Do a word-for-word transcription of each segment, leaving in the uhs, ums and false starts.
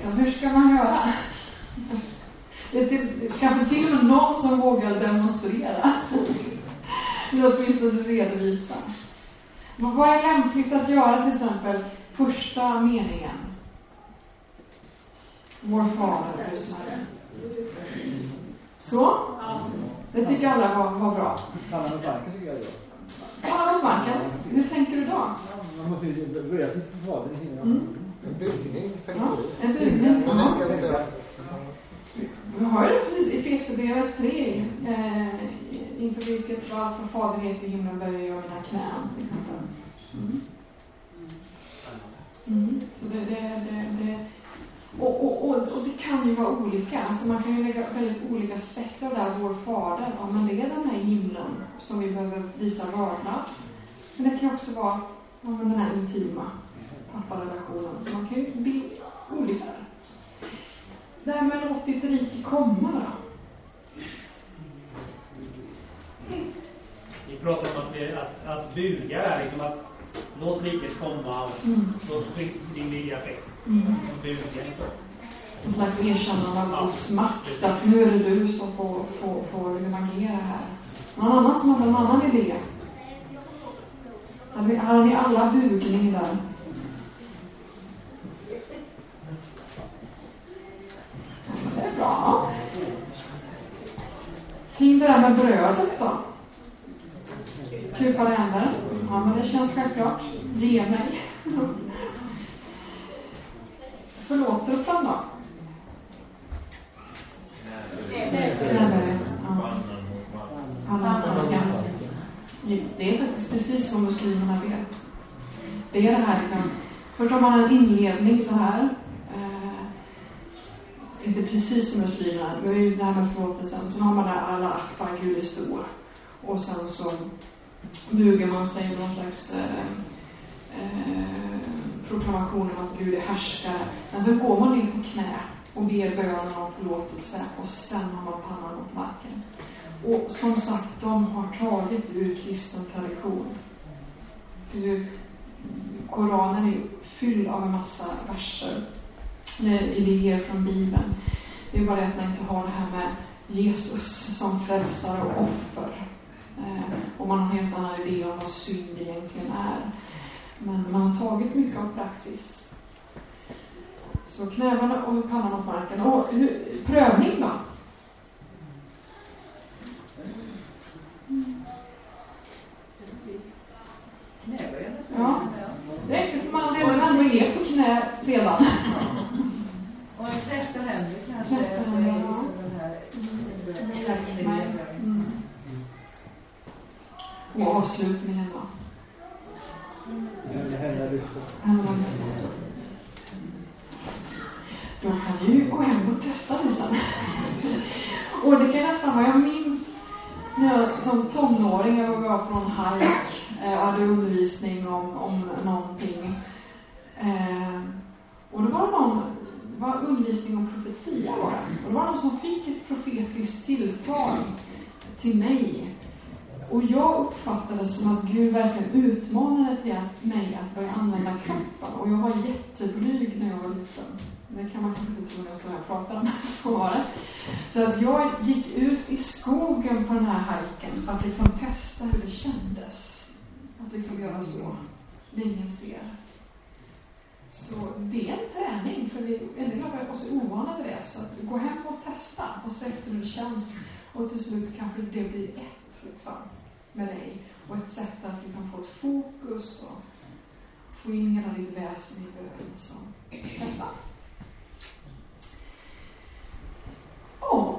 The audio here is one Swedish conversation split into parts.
liksom, hur ska man göra? Det är till, kanske till och med någon som vågar demonstrera. Eller åtminstone redovisa. Men vad är lämpligt att göra till exempel första meningen? Vår fader, du som är. Så? Det tycker alla var, var bra. Pannan och banken tycker jag är bra. Pannan och banken? Hur tänker du då? Man måste ju börja sitt på fadern i himlen. Mm. En bugning, tänker Ja, du? en bugning. Ja. Ja. Vi har ju precis i Efesierbrevet tre eh, inför vilket allt för faderhet i himlen börjar göra mina knän. Mm. Mm. Så det, det, det, det och, och, och, och det kan ju vara olika. Alltså man kan ju lägga väldigt olika aspekter där vår fader. Ja, men det är den här himlen som vi behöver visa vördnad. Men det kan också vara ja, men den här intima papparelationen. Så man kan ju bli olika där. Det här med låt ditt rike komma då. Vi pratar om att, vi, att, att buga är liksom att låt riket komma och Mm. låt din vilja ske. Mm. Buga inte. En slags erkännande av Guds makt. Att nu är det du som får, får, får agera här. Någon annan som hade en annan idé. Hade, hade ni alla bugning där? Det är bra. Kring det där med brödet då? Kupa länder. Ja, men det känns självklart. Ge mig. Förlåtelsen då? Det är faktiskt precis som muslimerna vet. Det är det här liksom. Först har man en inledning så här. Eh, inte precis som muslimerna, men det är ju det här med förlåtelsen. Sen har man där alla akvar, Gud är stor. Och sen så bugar man sig med någon slags eh, eh, proklamation om att Gud är härskare. Men så går man in på knä och ber bönen om förlåtelse. Och sen har man pannan mot marken. Och som sagt, de har tagit ur kristen tradition. Koranen är fylld av en massa verser, idéer från Bibeln. Det är bara det att man inte har det här med Jesus som frälsare och offer. Och man har en helt annan idé om vad synd egentligen är. Men man har tagit mycket av praxis. Så knävarna och pannan mot marken. Och hur, prövning då? Ja, det räcker för man redan ändå är på knä redan. Och en tretton händer kanske. tretton händer, ja. Mm. Och avslutningen då? Hända lyfter. Då kan ni ju gå hem och testa det sen. Och det kan nästan vara, jag minns när jag som tonåring, jag var på någon hajk och hade undervisning om, om någonting. Eh, och det var någon, det var undervisning om profetia var det. Och det var någon som fick ett profetiskt tilltal till mig. Och jag uppfattade som att Gud verkligen utmanade till mig att börja använda kroppen. Och jag var jätteblyg när jag var liten. Det kan man kanske inte tro när jag står här och pratar om, så var det. Så att jag gick ut i skogen på den här hajken för att liksom testa hur det kändes. Att liksom göra så. Ingen ser. Så det är en träning, för vi, en del av oss är ovana vid det. Så att gå hem och testa och se efter hur det känns. Och till slut kanske det blir ett liksom, med dig. Och ett sätt att liksom få ett fokus och få in hela ditt väsen i början. Så testa. Oh.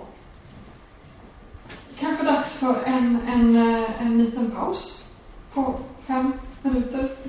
Kanske dags för en, en, en liten paus på fem minuter.